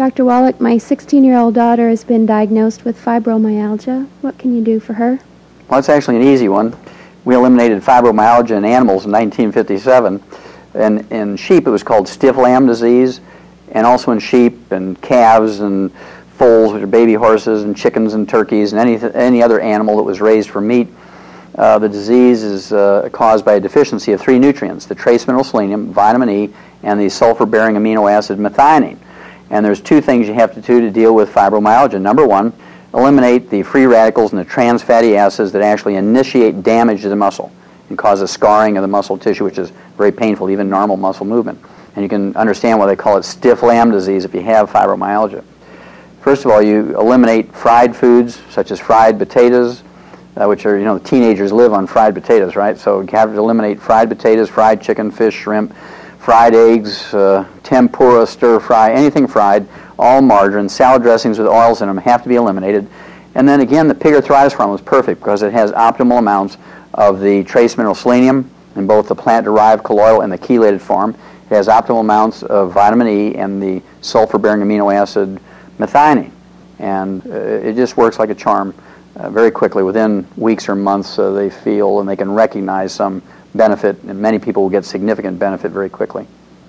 Dr. Wallach, my 16-year-old daughter has been diagnosed with fibromyalgia. What can you do for her? Well, it's actually an easy one. We eliminated fibromyalgia in animals in 1957. And in sheep, it was called stiff lamb disease, and also in sheep and calves and foals, which are baby horses, and chickens and turkeys, and any other animal that was raised for meat. The disease is caused by a deficiency of three nutrients: the trace mineral selenium, vitamin E, and the sulfur-bearing amino acid methionine. And there's two things you have to do to deal with fibromyalgia. Number one, eliminate the free radicals and the trans fatty acids that actually initiate damage to the muscle and cause a scarring of the muscle tissue, which is very painful, even normal muscle movement. And you can understand why they call it stiff lamb disease if you have fibromyalgia. First of all, you eliminate fried foods such as fried potatoes, which are, teenagers live on fried potatoes, right? So you have to eliminate fried potatoes, fried chicken, fish, shrimp, fried eggs, tempura, stir fry, anything fried, all margarine, salad dressings with oils in them have to be eliminated. And then again, the pig arthritis formula is perfect because it has optimal amounts of the trace mineral selenium in both the plant-derived colloidal and the chelated form. It has optimal amounts of vitamin E and the sulfur-bearing amino acid methionine. And it just works like a charm very quickly. Within weeks or months, they feel and they can recognize some benefit, and many people will get significant benefit very quickly.